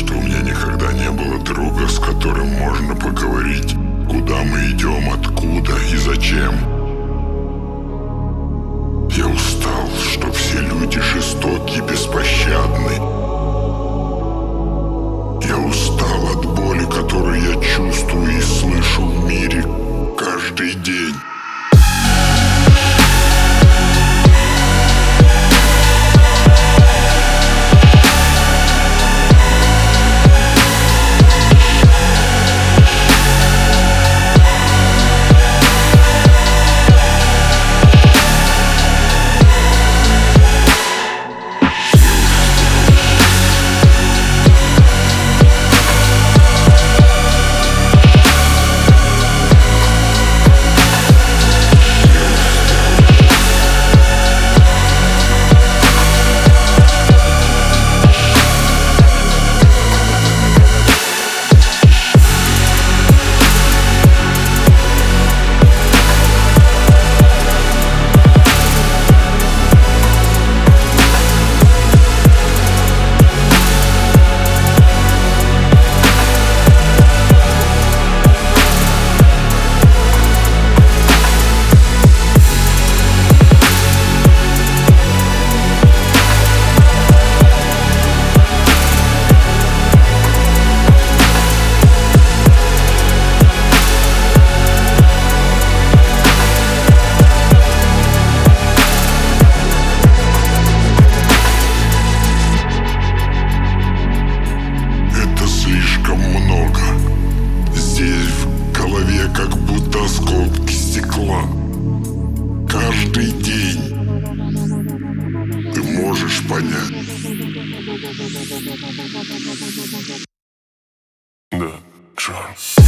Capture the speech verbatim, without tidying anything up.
что у меня никогда не было друга, с которым можно поговорить, куда мы идем, откуда и зачем. Я устал, что все люди жестоки и беспощадны. Я устал от боли, которую я чувствую и слышу в мире каждый день. Как будто осколки стекла. Каждый день ты можешь понять. Да, Джон.